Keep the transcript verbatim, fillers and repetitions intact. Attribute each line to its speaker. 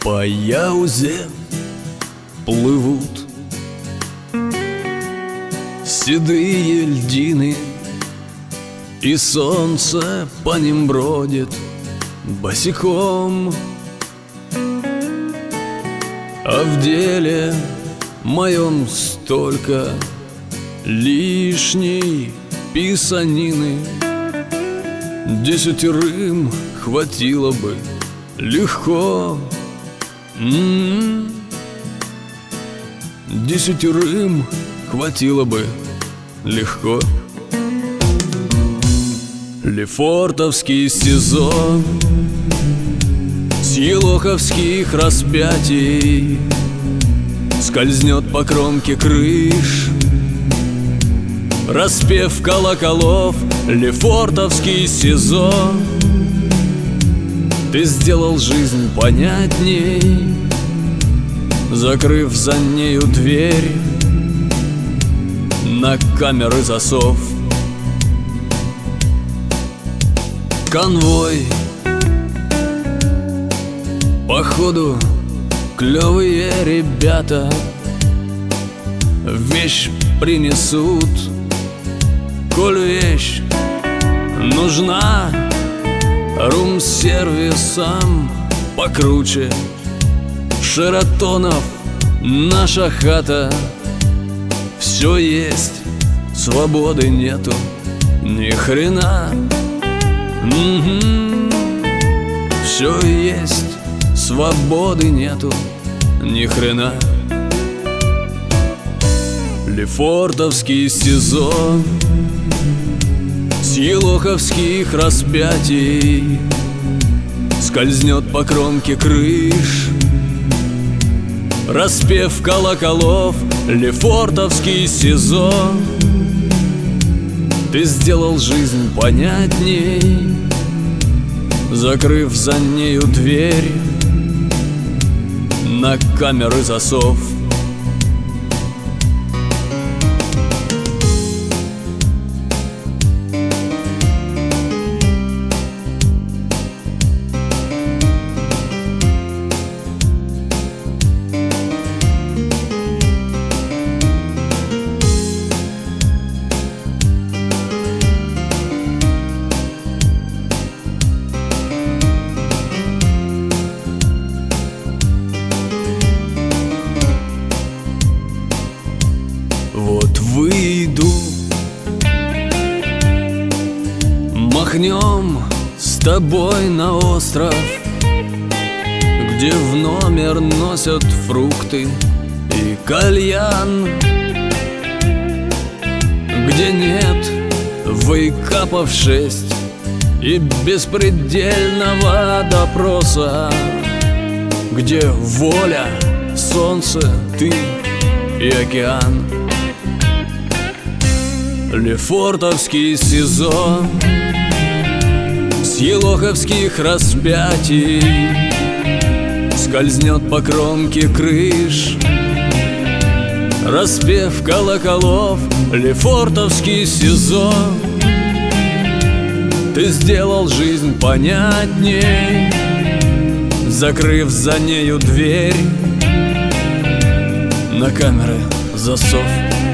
Speaker 1: По Яузе плывут седые льдины, и солнце по ним бродит босиком. А в деле моем столько лишней писанины, десятерым хватило бы легко. М-м-м. Десятерым хватило бы легко. Лефортовский СИЗО с елоховских распятий скользнет по кромке крыш, распев колоколов. Лефортовский СИЗО, ты сделал жизнь понятней, закрыв за нею дверь на камеры засов. Конвой, походу, клевые ребята вещь принесут. Коль вещь нужна рум-сервисом покруче Шератонов, наша хата. Все есть, свободы нету ни хрена. Угу. Все есть, свободы нету ни хрена. Лефортовский СИЗО с елоховских распятий скользнет по кромке крыш, распев колоколов. Лефортовский СИЗО, ты сделал жизнь понятней, закрыв за нею дверь на камеры засов. Вот выйду, махнем с тобой на остров, где в номер носят фрукты и кальян, где нет вейкапов шесть и беспредельного допроса, где воля, солнце, ты и океан. Лефортовский СИЗО с елоховских распятий скользнет по кромке крыш, распев колоколов. Лефортовский СИЗО, ты сделал жизнь понятней, закрыв за нею дверь на камеры засов. Лефортовский СИЗО, с елоховских распятий скользнет по кромке крыш, распев колоколов. Лефортовский СИЗО, ты сделал жизнь понятней, закрыв за нею дверь на камеры засов. Конвой, походу, клевые ребята вещь принесут. Коль вещь нужна рум-сервисом покруче Шератонов, наша хата. Все есть, свободы нету ни хрена. Угу. Все есть, свободы нету ни хрена. Лефортовский СИЗО с елоховских распятий скользнет по кромке крыш, распев колоколов. Лефортовский СИЗО, ты сделал жизнь понятней, закрыв за нею дверь на камеры засов.